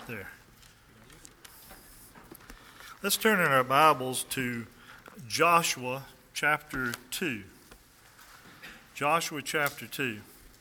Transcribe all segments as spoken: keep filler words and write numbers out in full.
right there. Let's turn in our Bibles to Joshua chapter two. Joshua chapter two.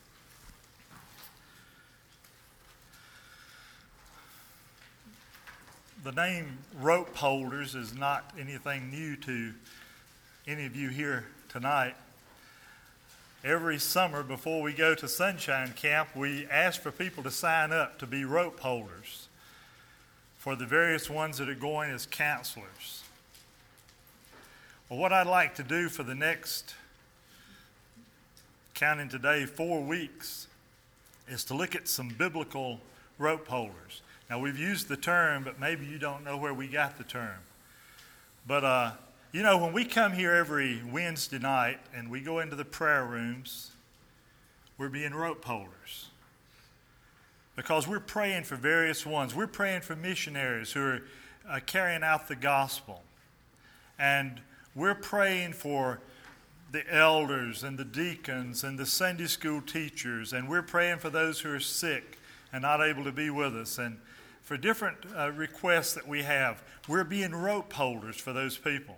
The name rope holders is not anything new to any of you here tonight. Every summer before we go to Sunshine Camp, we ask for people to sign up to be rope holders for the various ones that are going as counselors. Well, what I'd like to do for the next, counting today, four weeks, is to look at some biblical rope holders. Now, we've used the term, but maybe you don't know where we got the term. But, uh, you know, when we come here every Wednesday night and we go into the prayer rooms, we're being rope holders. Because we're praying for various ones. We're praying for missionaries who are uh, carrying out the gospel. And we're praying for the elders and the deacons and the Sunday school teachers. And we're praying for those who are sick and not able to be with us. And for different uh, requests that we have, we're being rope holders for those people.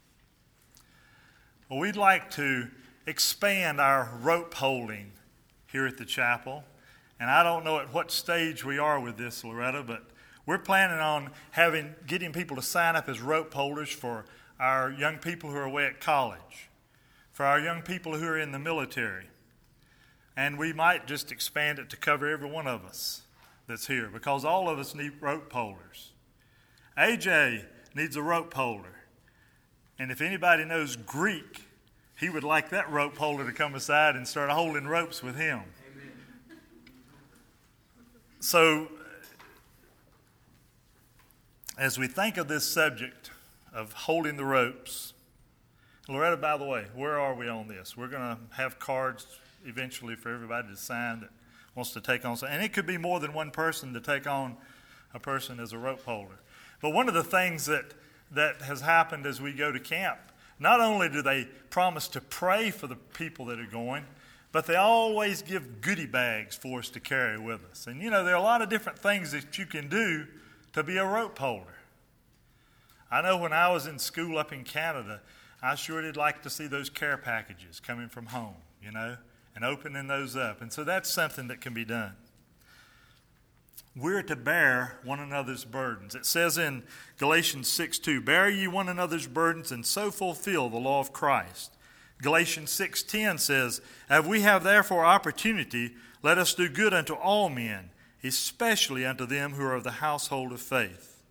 Well, we'd like to expand our rope holding here at the chapel. And I don't know at what stage we are with this, Loretta, but we're planning on having getting people to sign up as rope holders for our young people who are away at college, for our young people who are in the military. And we might just expand it to cover every one of us that's here, because all of us need rope holders. A J needs a rope holder. And if anybody knows Greek, he would like that rope holder to come aside and start holding ropes with him. Amen. So, as we think of this subject of holding the ropes, Loretta, by the way, where are we on this? We're going to have cards eventually for everybody to sign that wants to take on. And it could be more than one person to take on a person as a rope holder. But one of the things that that has happened as we go to camp, not only do they promise to pray for the people that are going, but they always give goodie bags for us to carry with us. And you know, there are a lot of different things that you can do to be a rope holder. I know when I was in school up in Canada, I sure did like to see those care packages coming from home, you know, and opening those up. And so that's something that can be done. We're to bear one another's burdens. It says in Galatians six two, bear ye one another's burdens and so fulfill the law of Christ. Galatians six ten says, as we have therefore opportunity, let us do good unto all men, especially unto them who are of the household of faith.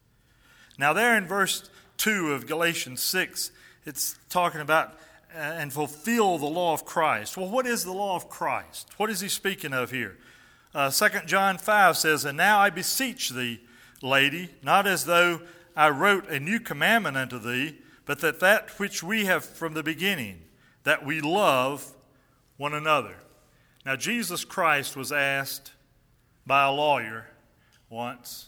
Now there in verse two of Galatians six, it's talking about uh, and fulfill the law of Christ. Well, what is the law of Christ? What is he speaking of here? Uh, Second John five says, and now I beseech thee, lady, not as though I wrote a new commandment unto thee, but that that which we have from the beginning, that we love one another. Now, Jesus Christ was asked by a lawyer once,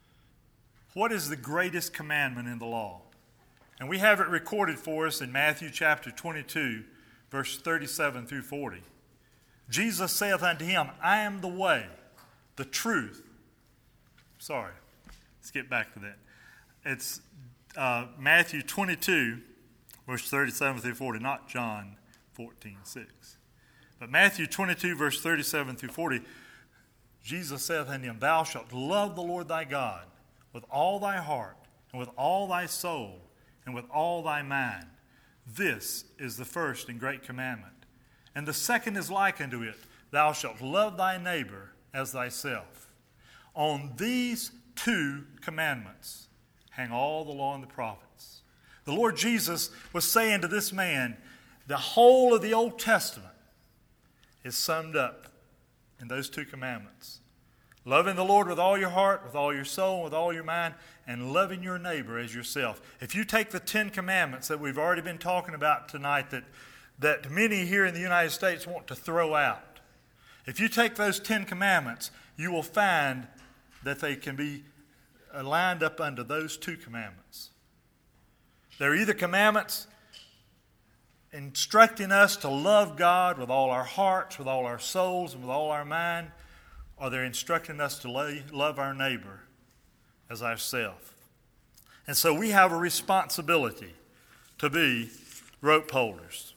what is the greatest commandment in the law? And we have it recorded for us in Matthew chapter twenty-two, verse thirty-seven through forty. Jesus saith unto him, I am the way, the truth. Sorry, let's get back to that. It's uh, Matthew twenty-two, verse thirty-seven through forty, not John fourteen six. But Matthew twenty-two, verse thirty-seven through forty, Jesus saith unto him, thou shalt love the Lord thy God with all thy heart, and with all thy soul, and with all thy mind. This is the first and great commandment. And the second is like unto it, thou shalt love thy neighbor as thyself. On these two commandments hang all the law and the prophets. The Lord Jesus was saying to this man, the whole of the Old Testament is summed up in those two commandments. Loving the Lord with all your heart, with all your soul, with all your mind, and loving your neighbor as yourself. If you take the Ten Commandments that we've already been talking about tonight, that that many here in the United States want to throw out. If you take those Ten Commandments, you will find that they can be lined up under those two commandments. They're either commandments instructing us to love God with all our hearts, with all our souls, and with all our mind, or they're instructing us to love our neighbor as ourselves. And so we have a responsibility to be rope holders.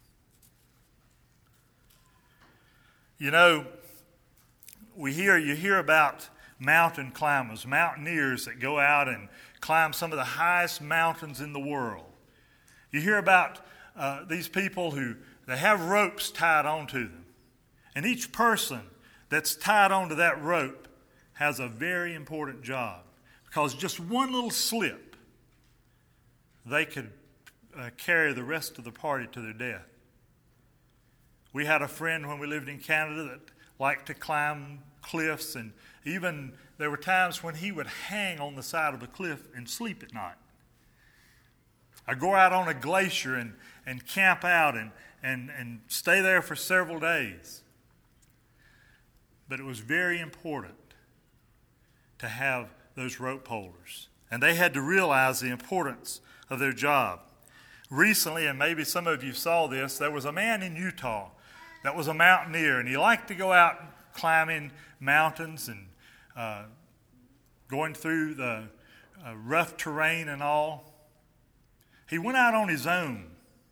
You know, we hear you hear about mountain climbers, mountaineers that go out and climb some of the highest mountains in the world. You hear about uh, these people who they have ropes tied onto them. And each person that's tied onto that rope has a very important job, because just one little slip, they could uh, carry the rest of the party to their death. We had a friend when we lived in Canada that liked to climb cliffs, and even there were times when he would hang on the side of a cliff and sleep at night. I'd go out on a glacier and, and camp out and, and, and stay there for several days. But it was very important to have those rope holders. And they had to realize the importance of their job. Recently, and maybe some of you saw this, there was a man in Utah that was a mountaineer, and he liked to go out climbing mountains and uh, going through the uh, rough terrain and all. He went out on his own.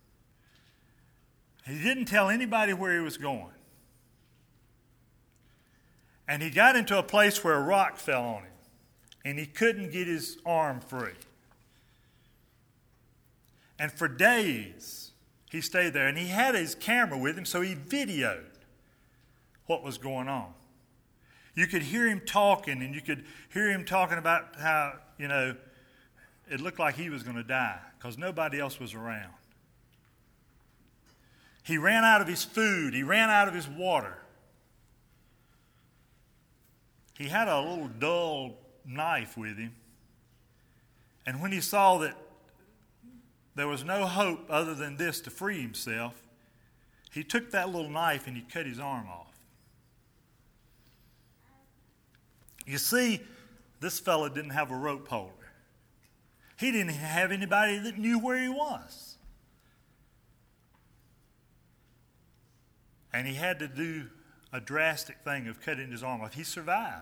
He didn't tell anybody where he was going. And he got into a place where a rock fell on him, and he couldn't get his arm free. And for days, he stayed there, and he had his camera with him, so he videoed what was going on. You could hear him talking, and you could hear him talking about how, you know, it looked like he was going to die because nobody else was around. He ran out of his food. He ran out of his water. He had a little dull knife with him. And when he saw that there was no hope other than this to free himself, he took that little knife and he cut his arm off. You see, this fellow didn't have a rope holder. He didn't have anybody that knew where he was. And he had to do a drastic thing of cutting his arm off. He survived.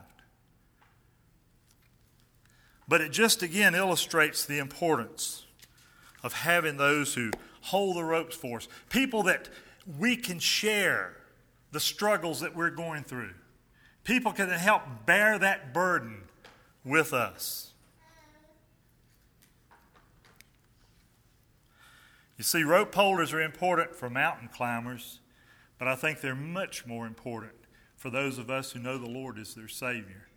But it just again illustrates the importance of having those who hold the ropes for us. People that we can share the struggles that we're going through. People can help bear that burden with us. You see, rope holders are important for mountain climbers, but I think they're much more important for those of us who know the Lord as their Savior.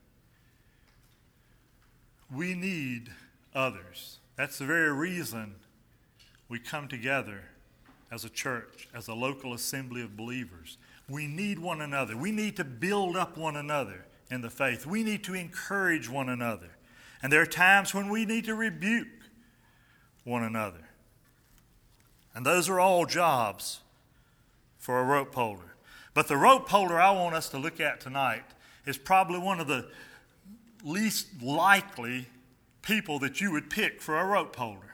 We need others. That's the very reason we come together as a church, as a local assembly of believers. We need one another. We need to build up one another in the faith. We need to encourage one another. And there are times when we need to rebuke one another. And those are all jobs for a rope holder. But the rope holder I want us to look at tonight is probably one of the least likely people that you would pick for a rope holder.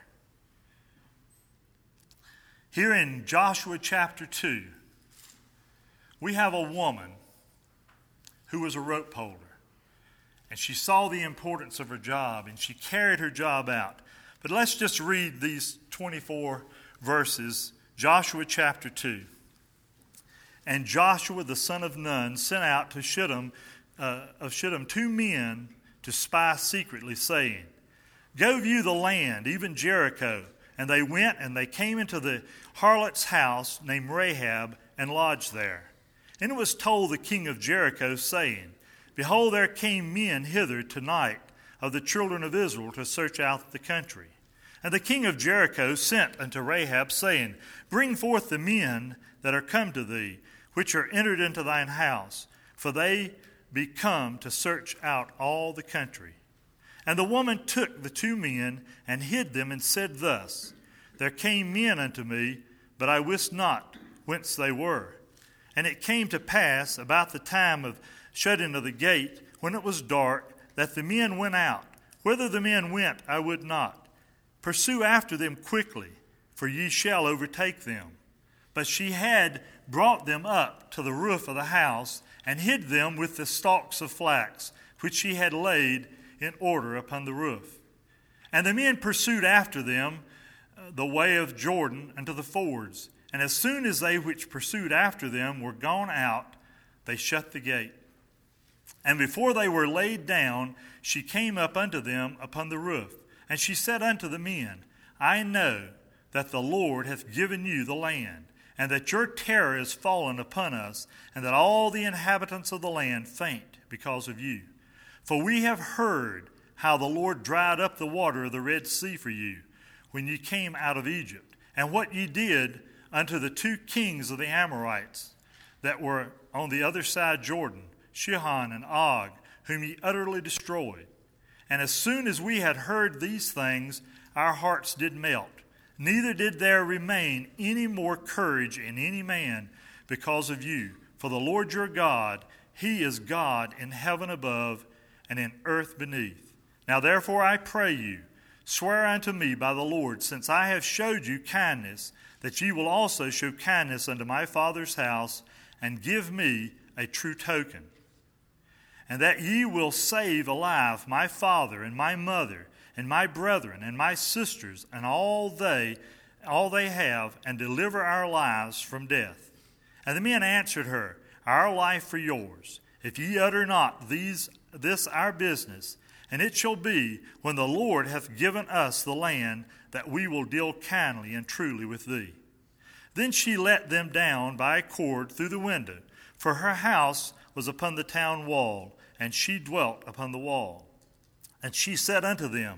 Here in Joshua chapter two, we have a woman who was a rope holder. And she saw the importance of her job, and she carried her job out. But let's just read these twenty-four verses, Joshua chapter two. And Joshua the son of Nun sent out to Shittim, uh, of Shittim two men to spy secretly, saying, Go view the land, even Jericho. And they went and they came into the harlot's house named Rahab and lodged there. And it was told the king of Jericho, saying, Behold, there came men hither tonight of the children of Israel to search out the country. And the king of Jericho sent unto Rahab, saying, Bring forth the men that are come to thee, which are entered into thine house, for they be come to search out all the country. And the woman took the two men and hid them, and said thus, There came men unto me, but I wist not whence they were. And it came to pass about the time of shutting of the gate, when it was dark, that the men went out. Whither the men went, I would not. Pursue after them quickly, for ye shall overtake them. But she had brought them up to the roof of the house, and hid them with the stalks of flax, which she had laid in order upon the roof. And the men pursued after them uh, the way of Jordan unto the fords. And as soon as they which pursued after them were gone out, they shut the gate. And before they were laid down, she came up unto them upon the roof. And she said unto the men, I know that the Lord hath given you the land, and that your terror is fallen upon us, and that all the inhabitants of the land faint because of you. For we have heard how the Lord dried up the water of the Red Sea for you, when ye came out of Egypt, and what ye did unto the two kings of the Amorites that were on the other side Jordan, Sihon and Og, whom ye utterly destroyed. And as soon as we had heard these things, our hearts did melt. Neither did there remain any more courage in any man because of you. For the Lord your God, he is God in heaven above and in earth beneath. Now therefore I pray you, swear unto me by the Lord, since I have showed you kindness, that ye will also show kindness unto my father's house, and give me a true token. And that ye will save alive my father and my mother, and my brethren and my sisters, and all they all they have, and deliver our lives from death. And the men answered her, Our life for yours, if ye utter not these this our business. And it shall be, when the Lord hath given us the land, that we will deal kindly and truly with thee. Then she let them down by a cord through the window, for her house was upon the town wall, and she dwelt upon the wall. And she said unto them,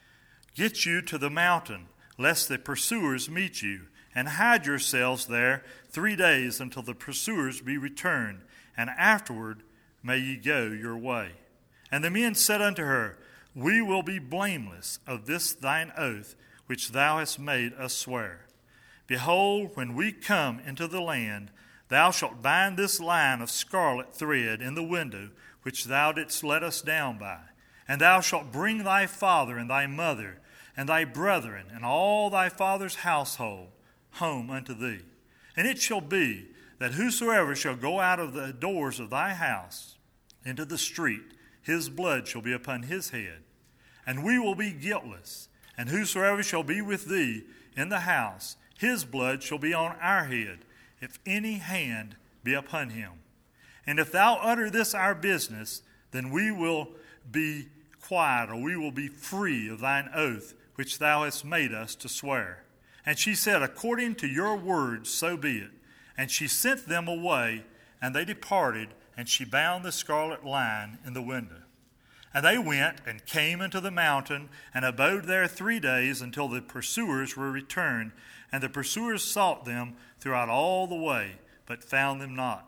Get you to the mountain, lest the pursuers meet you, and hide yourselves there three days until the pursuers be returned, and afterward may ye go your way. And the men said unto her, We will be blameless of this thine oath, which thou hast made us swear. Behold, when we come into the land, thou shalt bind this line of scarlet thread in the window which thou didst let us down by. And thou shalt bring thy father and thy mother and thy brethren and all thy father's household home unto thee. And it shall be that whosoever shall go out of the doors of thy house into the street, his blood shall be upon his head, and we will be guiltless. And whosoever shall be with thee in the house, his blood shall be on our head, if any hand be upon him. And if thou utter this our business, then we will be quiet, or we will be free of thine oath, which thou hast made us to swear. And she said, According to your words, so be it. And she sent them away, and they departed, and she bound the scarlet line in the window. And they went and came into the mountain, and abode there three days until the pursuers were returned. And the pursuers sought them throughout all the way, but found them not.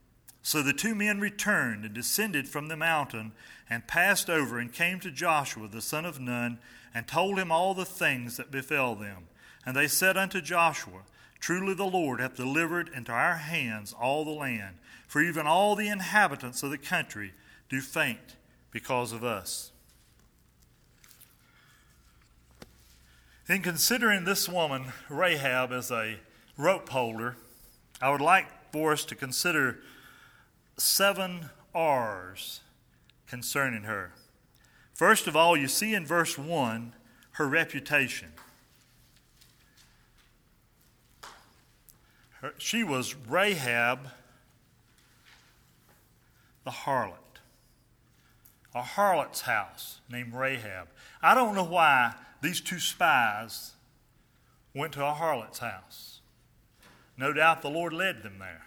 So the two men returned and descended from the mountain, and passed over, and came to Joshua the son of Nun, and told him all the things that befell them. And they said unto Joshua, Truly the Lord hath delivered into our hands all the land, for even all the inhabitants of the country do faint because of us. In considering this woman, Rahab, as a rope holder, I would like for us to consider seven R's concerning her. First of all, you see in verse one, her reputation. Her, she was Rahab the harlot. A harlot's house named Rahab. I don't know why these two spies went to a harlot's house. No doubt the Lord led them there.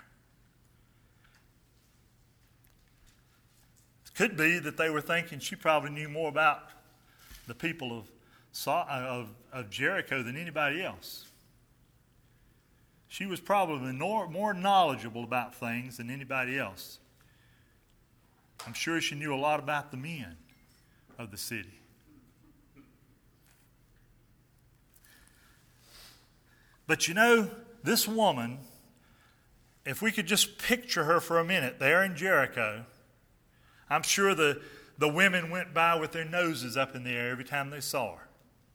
It could be that they were thinking she probably knew more about the people of, of, of Jericho than anybody else. She was probably more, more knowledgeable about things than anybody else. I'm sure she knew a lot about the men of the city. But you know, this woman, if we could just picture her for a minute there in Jericho, I'm sure the, the women went by with their noses up in the air every time they saw her.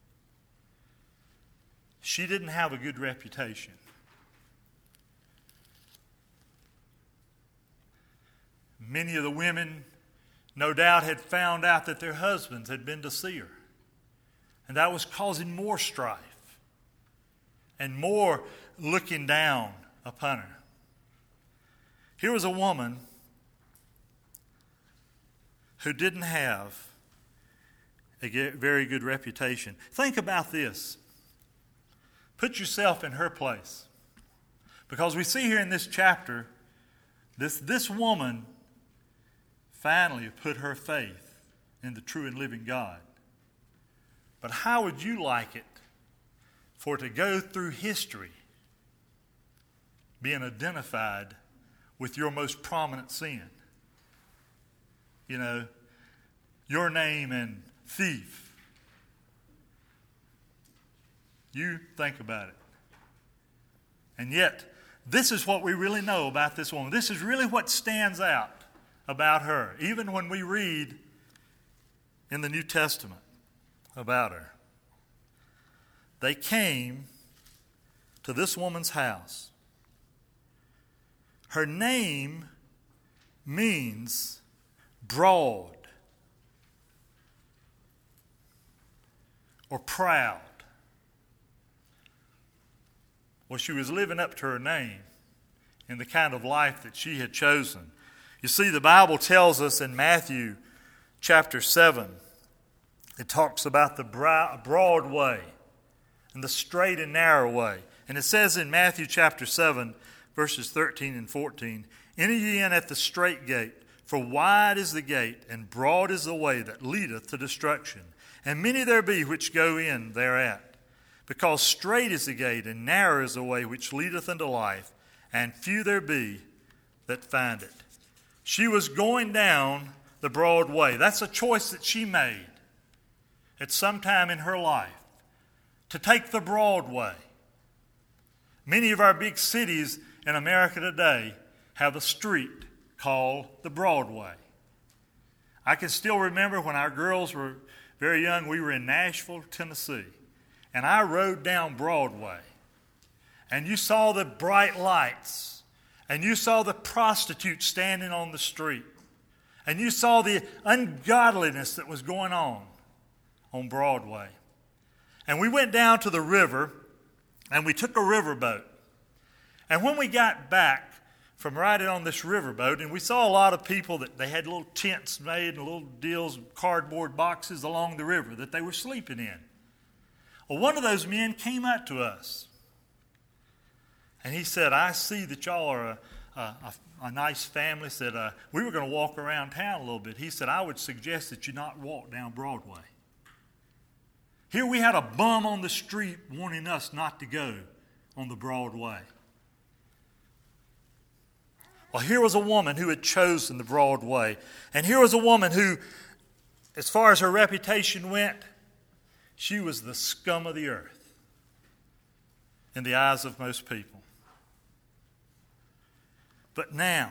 She didn't have a good reputation. Many of the women, no doubt, had found out that their husbands had been to see her. And that was causing more strife and more looking down upon her. Here was a woman who didn't have a very good reputation. Think about this. Put yourself in her place. Because we see here in this chapter, this, this woman finally put her faith in the true and living God. But how would you like it for it to go through history being identified with your most prominent sin? You know, your name and thief. You think about it. And yet, this is what we really know about this woman. This is really what stands out about her, even when we read in the New Testament about her. They came to this woman's house. Her name means broad or proud. Well, she was living up to her name in the kind of life that she had chosen. You see, the Bible tells us in Matthew chapter seven, it talks about the broad way and the straight and narrow way. And it says in Matthew chapter seven, verses thirteen and fourteen, "Enter ye in at the strait gate, for wide is the gate, and broad is the way that leadeth to destruction. And many there be which go in thereat. Because strait is the gate, and narrow is the way which leadeth unto life, and few there be that find it." She was going down the broad way. That's a choice that she made at some time in her life, to take the broad way. Many of our big cities in America today have a street called the Broadway. I can still remember when our girls were very young, we were in Nashville, Tennessee, and I rode down Broadway, and you saw the bright lights, and you saw the prostitutes standing on the street, and you saw the ungodliness that was going on on Broadway. And we went down to the river, and we took a riverboat. And when we got back from riding on this riverboat, and we saw a lot of people that they had little tents made and little deals, cardboard boxes along the river that they were sleeping in. Well, one of those men came up to us, and he said, "I see that y'all are a, a, a nice family." Said, uh, we were going to walk around town a little bit. He said, "I would suggest that you not walk down Broadway." Here we had a bum on the street wanting us not to go on the Broadway. Well, here was a woman who had chosen the broad way. And here was a woman who, as far as her reputation went, she was the scum of the earth in the eyes of most people. But now,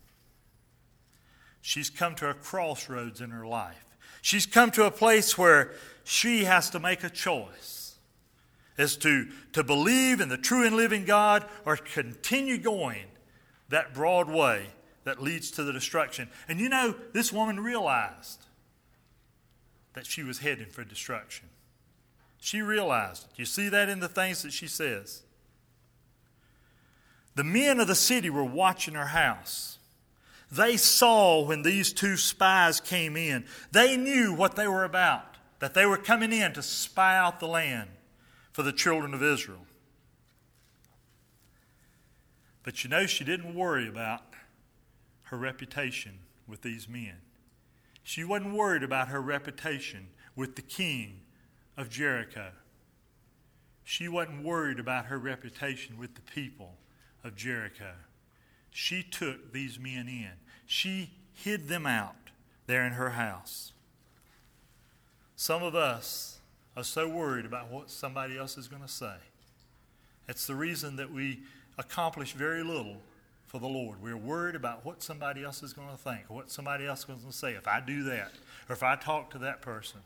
she's come to a crossroads in her life. She's come to a place where she has to make a choice as to, to believe in the true and living God or continue going that broad way that leads to the destruction. And you know, this woman realized that she was heading for destruction. She realized it. You see that in the things that she says. The men of the city were watching her house. They saw when these two spies came in. They knew what they were about, that they were coming in to spy out the land for the children of Israel. But you know, she didn't worry about her reputation with these men. She wasn't worried about her reputation with the king of Jericho. She wasn't worried about her reputation with the people of Jericho. She took these men in. She hid them out there in her house. Some of us are so worried about what somebody else is going to say. It's the reason that we accomplish very little for the Lord. We're worried about what somebody else is going to think, or what somebody else is going to say if I do that, or if I talk to that person.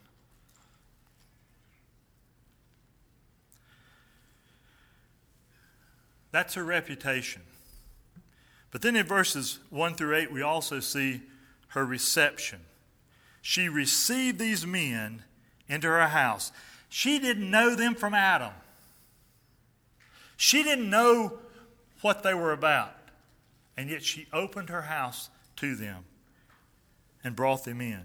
That's her reputation. But then in verses one through eight, we also see her reception. She received these men into her house. She didn't know them from Adam. She didn't know what they were about. And yet she opened her house to them and brought them in.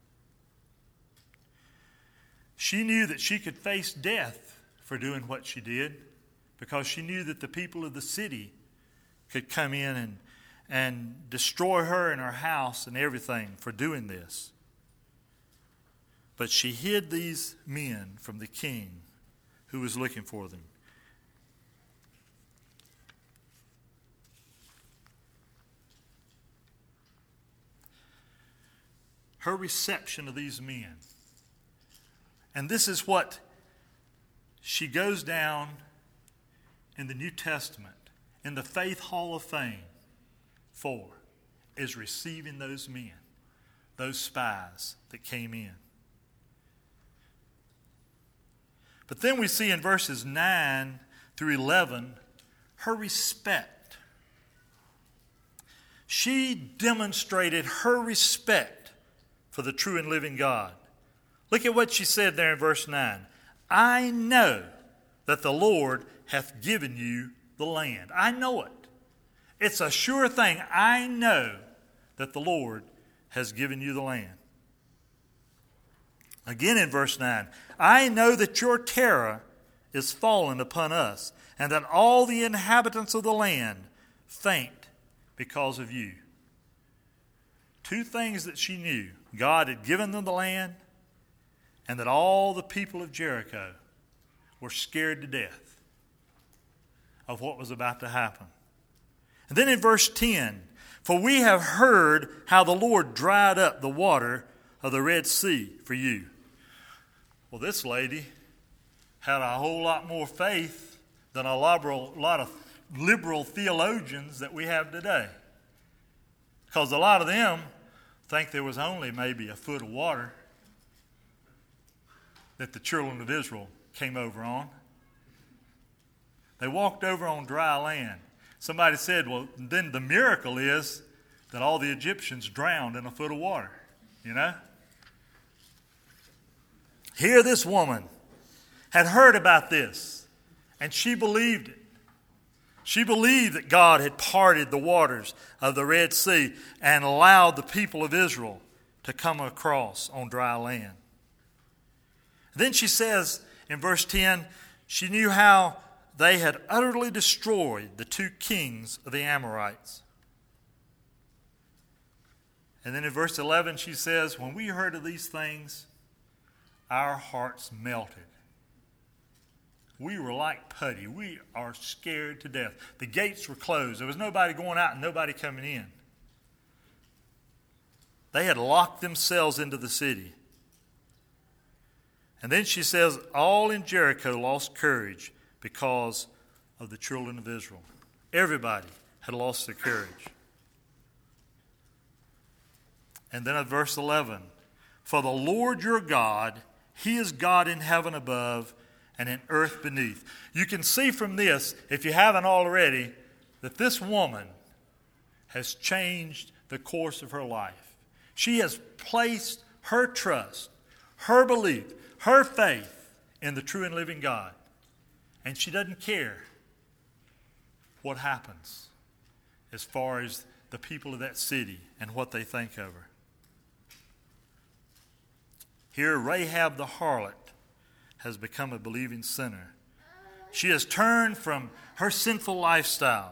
She knew that she could face death for doing what she did, because she knew that the people of the city could come in and, and destroy her and her house and everything for doing this. But she hid these men from the king who was looking for them. Her reception of these men. And this is what she goes down in the New Testament, in the Faith Hall of Fame, for, is receiving those men, those spies that came in. But then we see in verses nine through eleven, her respect. She demonstrated her respect for the true and living God. Look at what she said there in verse nine. I know that the Lord hath given you the land. I know it. It's a sure thing. I know that the Lord has given you the land. Again in verse nine, I know that your terror is fallen upon us, and that all the inhabitants of the land faint because of you. Two things that she knew. God had given them the land, and that all the people of Jericho were scared to death of what was about to happen. And then in verse ten, for we have heard how the Lord dried up the water of the Red Sea for you. Well, this lady had a whole lot more faith than a lot of liberal theologians that we have today. Because a lot of them think there was only maybe a foot of water that the children of Israel came over on. They walked over on dry land. Somebody said, well, then the miracle is that all the Egyptians drowned in a foot of water, you know? Here this woman had heard about this, and she believed it. She believed that God had parted the waters of the Red Sea and allowed the people of Israel to come across on dry land. Then she says in verse ten, she knew how they had utterly destroyed the two kings of the Amorites. And then in verse eleven she says, when we heard of these things, our hearts melted. We were like putty. We are scared to death. The gates were closed. There was nobody going out and nobody coming in. They had locked themselves into the city. And then she says, all in Jericho lost courage because of the children of Israel. Everybody had lost their courage. And then at verse eleven, for the Lord your God, He is God in heaven above and in earth beneath. You can see from this, if you haven't already, that this woman has changed the course of her life. She has placed her trust, her belief, her faith in the true and living God. And she doesn't care what happens as far as the people of that city and what they think of her. Here, Rahab the harlot has become a believing sinner. She has turned from her sinful lifestyle.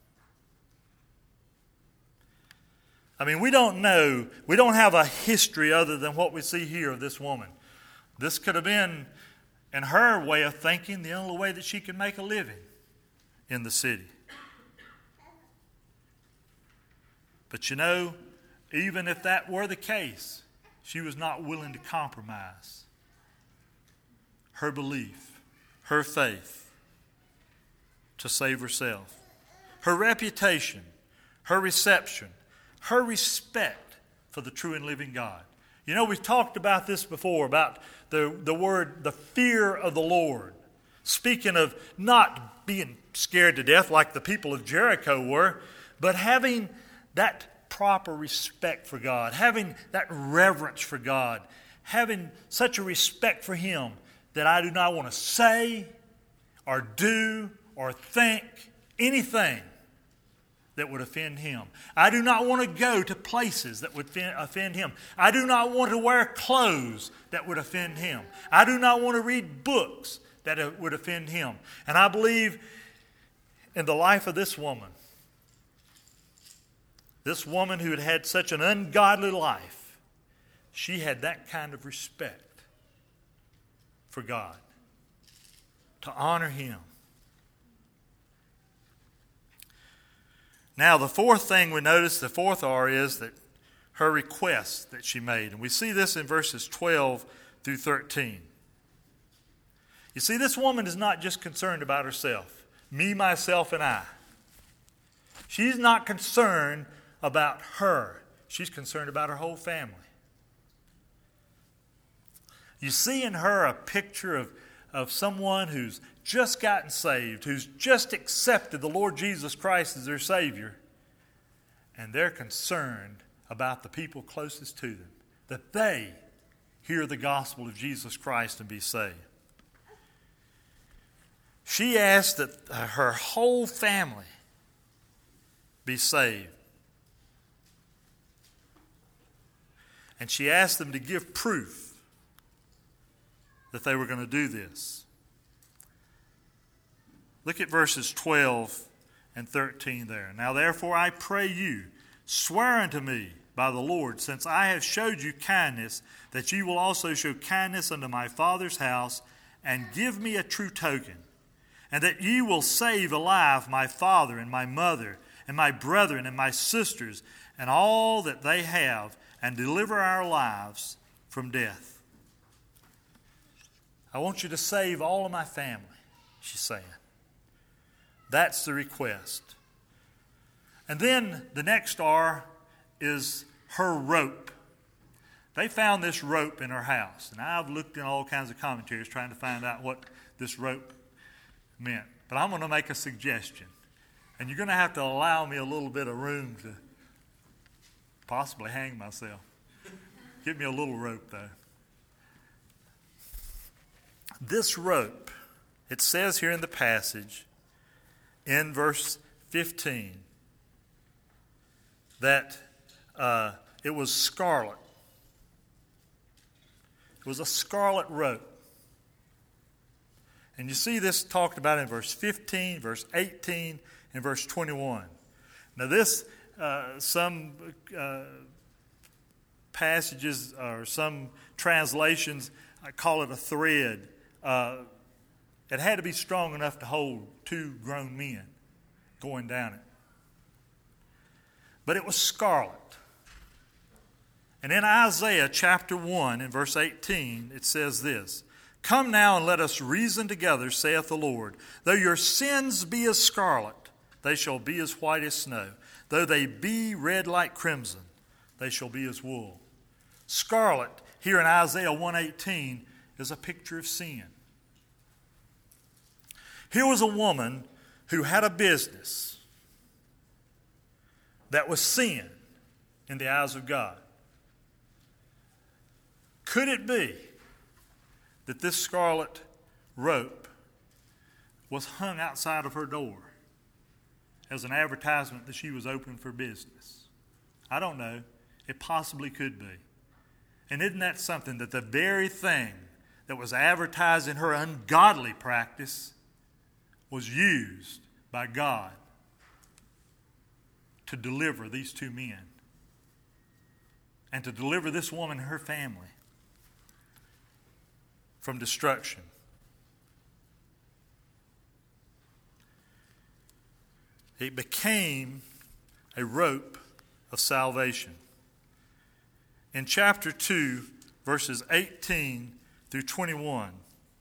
I mean, we don't know, we don't have a history other than what we see here of this woman. This could have been, in her way of thinking, the only way that she could make a living in the city. But you know, even if that were the case, she was not willing to compromise her belief, her faith, to save herself. Her reputation, her reception, her respect for the true and living God. You know, we've talked about this before, about the, the word, the fear of the Lord. Speaking of not being scared to death like the people of Jericho were, But having that proper respect for God, having that reverence for God, having such a respect for Him that I do not want to say or do or think anything that would offend Him. I do not want to go to places that would offend Him. I do not want to wear clothes that would offend Him. I do not want to read books that would offend Him. And I believe in the life of this woman, this woman who had had such an ungodly life, she had that kind of respect for God, to honor Him. Now, the fourth thing we notice, the fourth R, is that her request that she made. And we see this in verses twelve through thirteen. You see, this woman is not just concerned about herself, me, myself, and I. She's not concerned about her. She's concerned about her whole family. You see in her a picture of, of someone who's just gotten saved, who's just accepted the Lord Jesus Christ as their Savior, and they're concerned about the people closest to them, that they hear the gospel of Jesus Christ and be saved. She asked that her whole family be saved. And she asked them to give proof that they were going to do this. Look at verses twelve and thirteen there. Now therefore I pray you, swear unto me by the Lord, since I have showed you kindness, that you will also show kindness unto my father's house, and give me a true token, and that ye will save alive my father and my mother and my brethren and my sisters and all that they have, and deliver our lives from death. I want you to save all of my family, she's saying. That's the request. And then the next R is her rope. They found this rope in her house. And I've looked in all kinds of commentaries trying to find out what this rope meant. But I'm going to make a suggestion. And you're going to have to allow me a little bit of room to possibly hang myself. Give me a little rope, though. This rope, it says here in the passage, in verse fifteen, that uh, it was scarlet. It was a scarlet rope. And you see this talked about in verse fifteen, verse eighteen, and verse twenty-one. Now this, uh, some uh, passages or some translations, I call it a thread. Uh, it had to be strong enough to hold two grown men going down it. But it was scarlet. And in Isaiah chapter one, in verse eighteen, it says this, "Come now and let us reason together, saith the Lord. Though your sins be as scarlet, they shall be as white as snow. Though they be red like crimson, they shall be as wool." Scarlet, here in Isaiah one eighteen, is a picture of sin. Here was a woman who had a business that was sin in the eyes of God. Could it be that this scarlet rope was hung outside of her door as an advertisement that she was open for business? I don't know. It possibly could be. And isn't that something, that the very thing that was advertised in her ungodly practice was used by God to deliver these two men and to deliver this woman and her family from destruction. It became a rope of salvation. In chapter two, verses eighteen through twenty-one,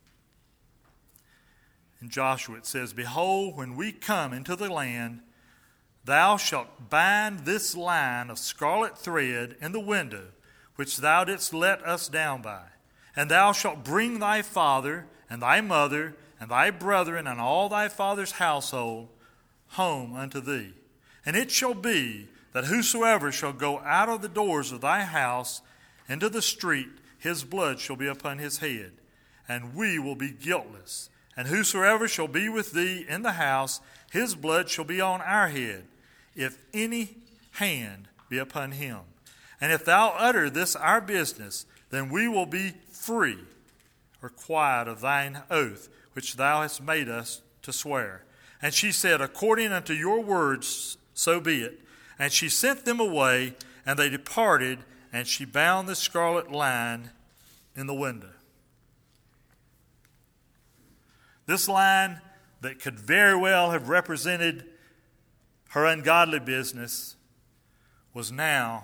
in Joshua it says, "Behold, when we come into the land, thou shalt bind this line of scarlet thread in the window, which thou didst let us down by. And thou shalt bring thy father and thy mother and thy brethren and all thy father's household home unto thee. And it shall be that whosoever shall go out of the doors of thy house into the street, his blood shall be upon his head, and we will be guiltless. And whosoever shall be with thee in the house, his blood shall be on our head, if any hand be upon him. And if thou utter this our business, then we will be free or quiet of thine oath, which thou hast made us to swear. And she said, according unto your words, so be it. And she sent them away, and they departed, and she bound the scarlet line in the window. This line that could very well have represented her ungodly business was now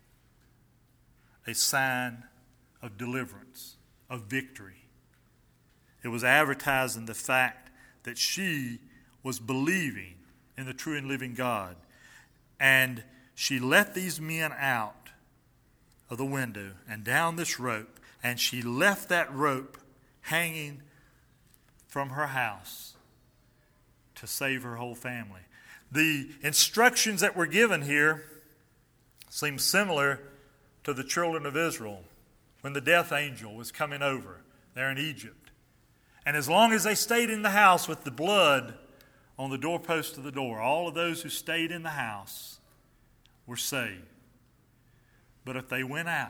a sign of deliverance, of victory. It was advertising the fact that she was believing in the true and living God. And she let these men out of the window and down this rope, and she left that rope hanging from her house to save her whole family. The instructions that were given here seem similar to the children of Israel when the death angel was coming over there in Egypt. And as long as they stayed in the house with the blood on the doorpost of the door, all of those who stayed in the house were saved. But if they went out,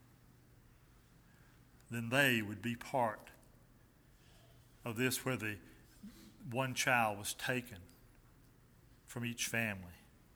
then they would be part of this, where the one child was taken from each family.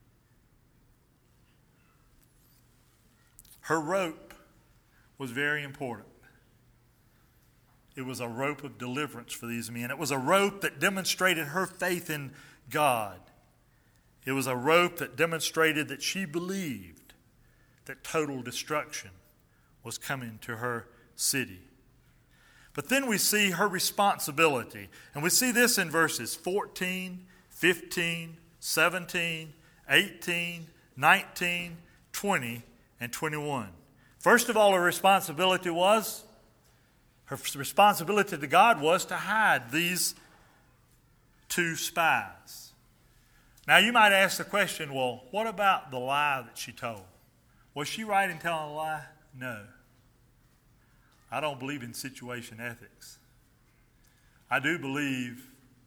Her rope was very important. It was a rope of deliverance for these men. It was a rope that demonstrated her faith in God. It was a rope that demonstrated that she believed that total destruction was coming to her city. But then we see her responsibility. And we see this in verses fourteen, fifteen, seventeen, eighteen, nineteen, twenty, and twenty-one. First of all, her responsibility was, her responsibility to God was to hide these two spies. Now you might ask the question, well, what about the lie that she told? Was she right in telling a lie? No. I don't believe in situation ethics. I do believe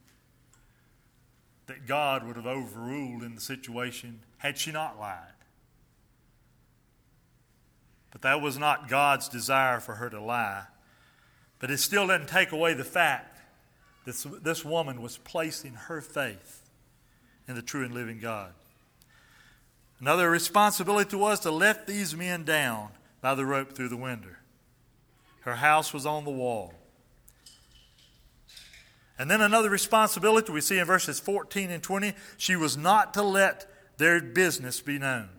that God would have overruled in the situation had she not lied. But that was not God's desire for her to lie. But it still doesn't take away the fact that this woman was placing her faith in the true and living God. Another responsibility was to let these men down by the rope through the window. Her house was on the wall. And then another responsibility we see in verses fourteen and twenty, she was not to let their business be known.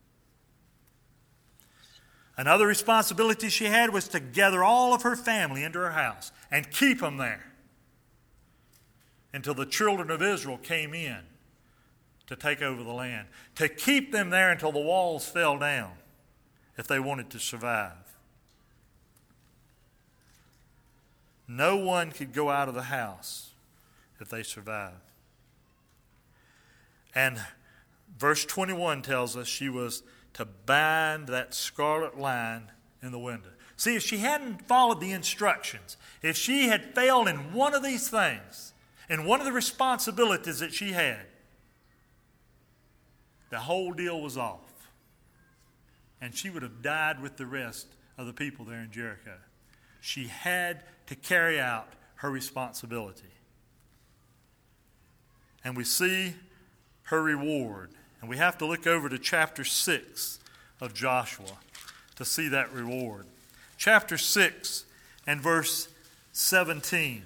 Another responsibility she had was to gather all of her family into her house and keep them there until the children of Israel came in to take over the land. To keep them there until the walls fell down if they wanted to survive. No one could go out of the house if they survived. And verse twenty-one tells us she was to bind that scarlet line in the window. See, if she hadn't followed the instructions, if she had failed in one of these things, in one of the responsibilities that she had, the whole deal was off. And she would have died with the rest of the people there in Jericho. She had to carry out her responsibility. And we see her reward. And we have to look over to chapter six of Joshua to see that reward. Chapter six and verse seventeen.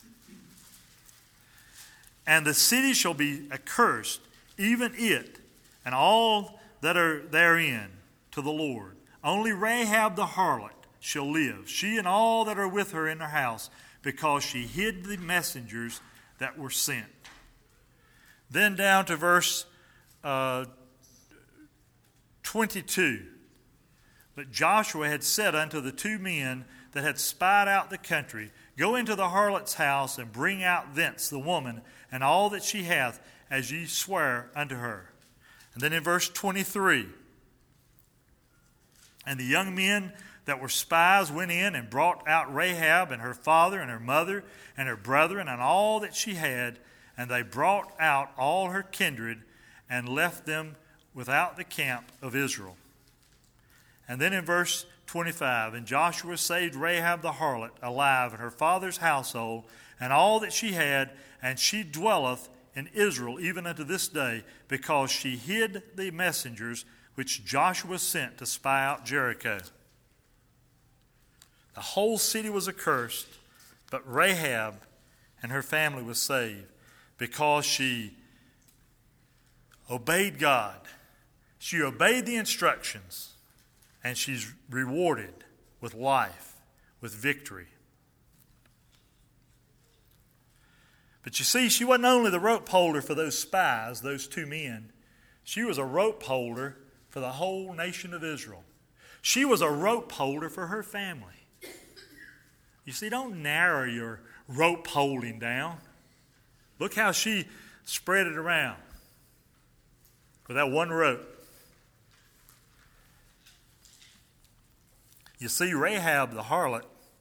And the city shall be accursed, even it and all that are therein, to the Lord. Only Rahab the harlot shall live, she and all that are with her in her house, because she hid the messengers that were sent. Then down to verse uh, twenty-two. But Joshua had said unto the two men that had spied out the country, Go into the harlot's house, and bring out thence the woman and all that she hath, as ye swear unto her. And then in verse twenty-three, and the young men that were spies went in and brought out Rahab and her father and her mother and her brethren and all that she had, and they brought out all her kindred and left them without the camp of Israel. And then in verse twenty-five, and Joshua saved Rahab the harlot alive and her father's household and all that she had, and she dwelleth in Israel even unto this day, because she hid the messengers which Joshua sent to spy out Jericho. The whole city was accursed, but Rahab and her family was saved because she obeyed God. She obeyed the instructions, and she's rewarded with life, with victory. But you see, she wasn't only the rope holder for those spies, those two men. She was a rope holder for the whole nation of Israel. She was a rope holder for her family. You see, don't narrow your rope holding down. Look how she spread it around with that one rope. You see, Rahab the harlot,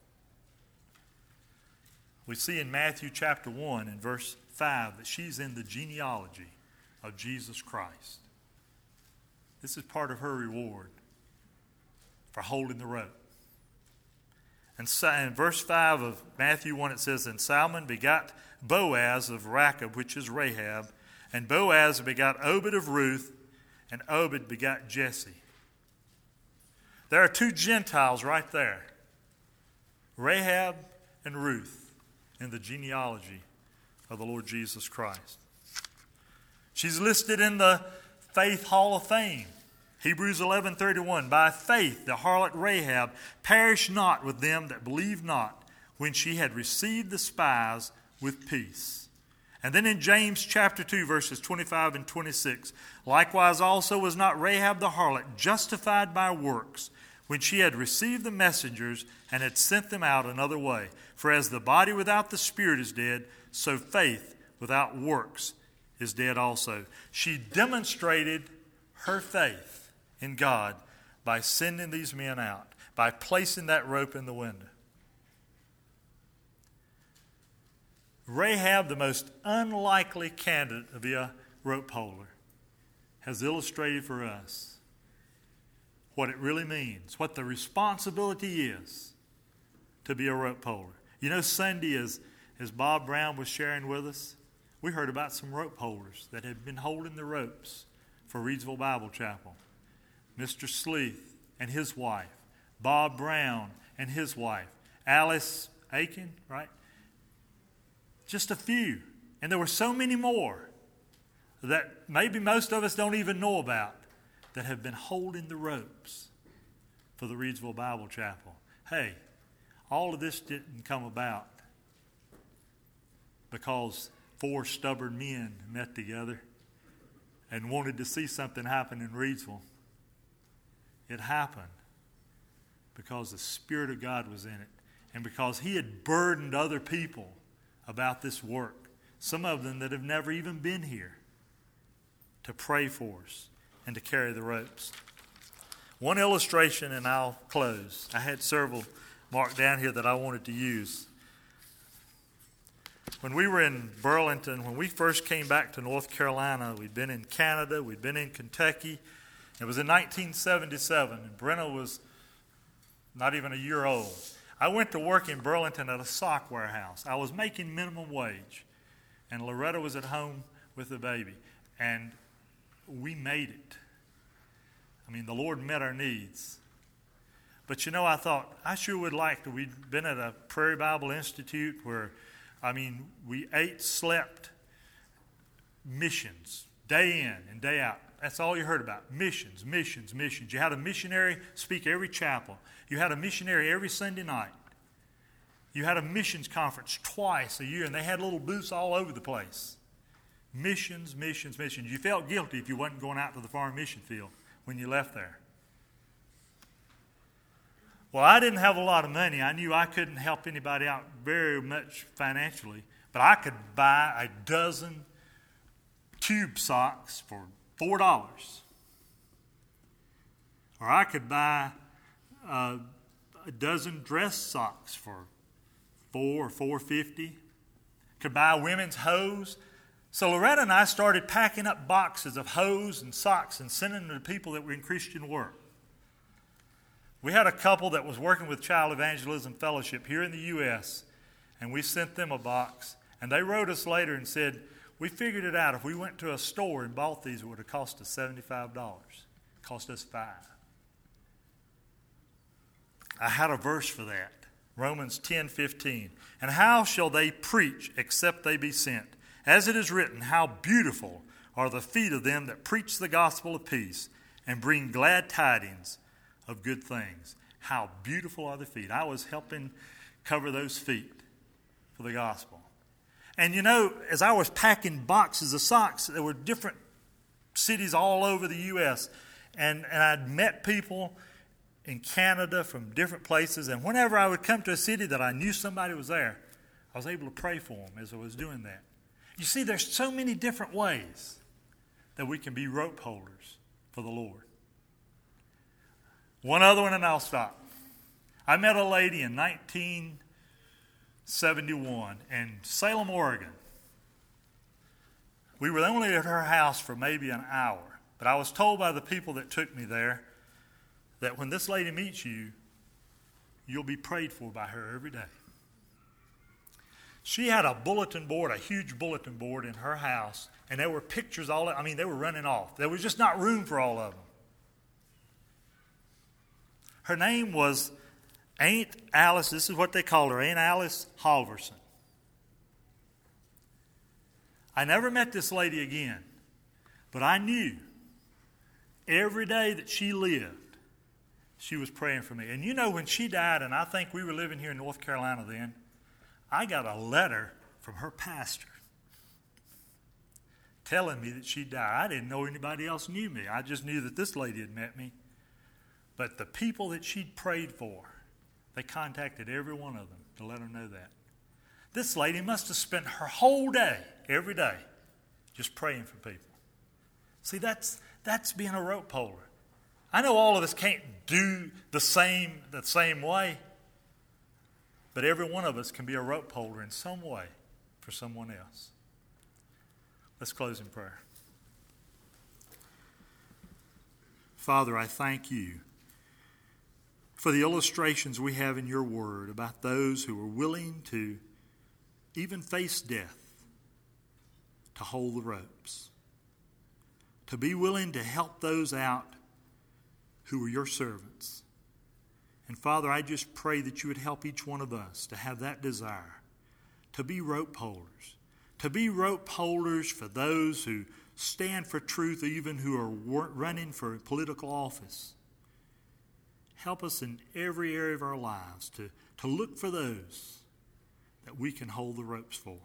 we see in Matthew chapter one and verse five that she's in the genealogy of Jesus Christ. This is part of her reward for holding the rope. And in verse five of Matthew one it says, and Salmon begot Boaz of Rachab, which is Rahab, and Boaz begot Obed of Ruth, and Obed begot Jesse. There are two Gentiles right there, Rahab and Ruth, in the genealogy of the Lord Jesus Christ. She's listed in the Faith Hall of Fame. Hebrews eleven thirty-one, by faith the harlot Rahab perished not with them that believed not, when she had received the spies with peace. And then in James chapter two, verses twenty-five and twenty-six, likewise also was not Rahab the harlot justified by works, when she had received the messengers and had sent them out another way. For as the body without the spirit is dead, so faith without works is dead also. She demonstrated her faith in God by sending these men out, by placing that rope in the window. Rahab, the most unlikely candidate to be a rope holder, has illustrated for us what it really means, what the responsibility is to be a rope holder. You know, Sunday, as, as Bob Brown was sharing with us, we heard about some rope holders that had been holding the ropes for Reidsville Bible Chapel. Mister Sleeth and his wife, Bob Brown and his wife, Alice Aiken, right? Just a few. And there were so many more that maybe most of us don't even know about, that have been holding the ropes for the Reidsville Bible Chapel. Hey, all of this didn't come about because four stubborn men met together and wanted to see something happen in Reidsville. It happened because the Spirit of God was in it, and because He had burdened other people about this work, some of them that have never even been here, to pray for us and to carry the ropes. One illustration, and I'll close. I had several marked down here that I wanted to use. When we were in Burlington, when we first came back to North Carolina, we'd been in Canada, we'd been in Kentucky. It was in nineteen seventy-seven, and Brenna was not even a year old. I went to work in Burlington at a sock warehouse. I was making minimum wage, and Loretta was at home with the baby, and we made it. I mean, the Lord met our needs. But you know, I thought, I sure would like to. We'd been at a Prairie Bible Institute where, I mean, we ate, slept, missions, day in and day out. That's all you heard about. Missions, missions, missions. You had a missionary speak every chapel. You had a missionary every Sunday night. You had a missions conference twice a year, and they had little booths all over the place. Missions, missions, missions. You felt guilty if you wasn't going out to the farm mission field when you left there. Well, I didn't have a lot of money. I knew I couldn't help anybody out very much financially, but I could buy a dozen tube socks for four dollars. Or I could buy uh, a dozen dress socks for four or four fifty. Could buy women's hose. So Loretta and I started packing up boxes of hose and socks and sending them to people that were in Christian work. We had a couple that was working with Child Evangelism Fellowship here in the U S, and we sent them a box. And they wrote us later and said, we figured it out. If we went to a store and bought these, it would have cost us seventy-five dollars. It cost us five. I had a verse for that. Romans ten fifteen. And how shall they preach except they be sent? As it is written, how beautiful are the feet of them that preach the gospel of peace and bring glad tidings of good things. How beautiful are the feet. I was helping cover those feet for the gospel. And you know, as I was packing boxes of socks, there were different cities all over the U S And, and I'd met people in Canada from different places. And whenever I would come to a city that I knew somebody was there, I was able to pray for them as I was doing that. You see, there's so many different ways that we can be rope holders for the Lord. One other one and I'll stop. I met a lady in nineteen seventy-one in Salem, Oregon. We were only at her house for maybe an hour, but I was told by the people that took me there that when this lady meets you, you'll be prayed for by her every day. She had a bulletin board, a huge bulletin board in her house, and there were pictures all, I mean, they were running off. There was just not room for all of them. Her name was Aunt Alice, this is what they called her, Aunt Alice Halverson. I never met this lady again, but I knew every day that she lived, she was praying for me. And you know, when she died, and I think we were living here in North Carolina then, I got a letter from her pastor telling me that she died. I didn't know anybody else knew me. I just knew that this lady had met me. But the people that she'd prayed for, they contacted every one of them to let them know that. This lady must have spent her whole day, every day, just praying for people. See, that's that's being a rope holder. I know all of us can't do the same the same way, but every one of us can be a rope holder in some way for someone else. Let's close in prayer. Father, I thank you for the illustrations we have in your word about those who are willing to even face death to hold the ropes, to be willing to help those out who are your servants. And Father, I just pray that you would help each one of us to have that desire, to be rope holders, to be rope holders for those who stand for truth, even who are running for political office. Help us in every area of our lives to, to look for those that we can hold the ropes for.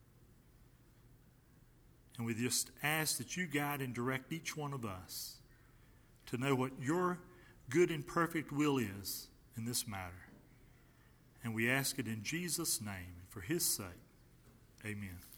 And we just ask that you guide and direct each one of us to know what your good and perfect will is in this matter. And we ask it in Jesus' name and for his sake. Amen.